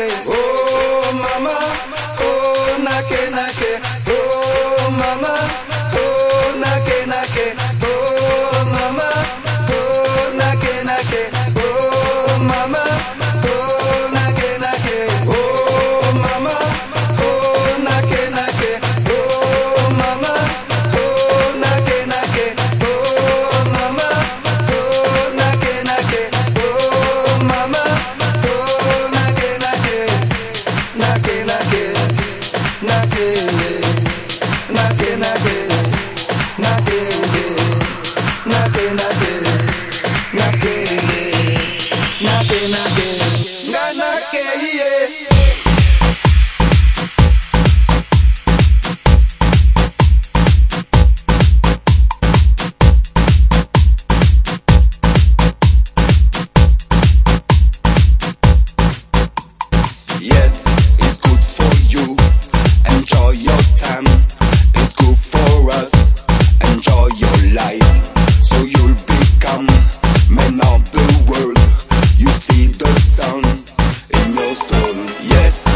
oh mama, oh nake nake, oh mama, oh nake nake, oh mama, oh nake nake, oh mama, oh nake nake, oh mama, oh nake nake, oh mama, oh nake nake, oh mama, oh nake nake, oh mama, oh nake nake, nake nake, nake, nake nake, nake, nake nake, nake, nake nake, nake yeah. Yes, it's good for you. Enjoy your time. It's good for us. Enjoy your life. So you'll become man of the world. You see the sun in your soul. Yes.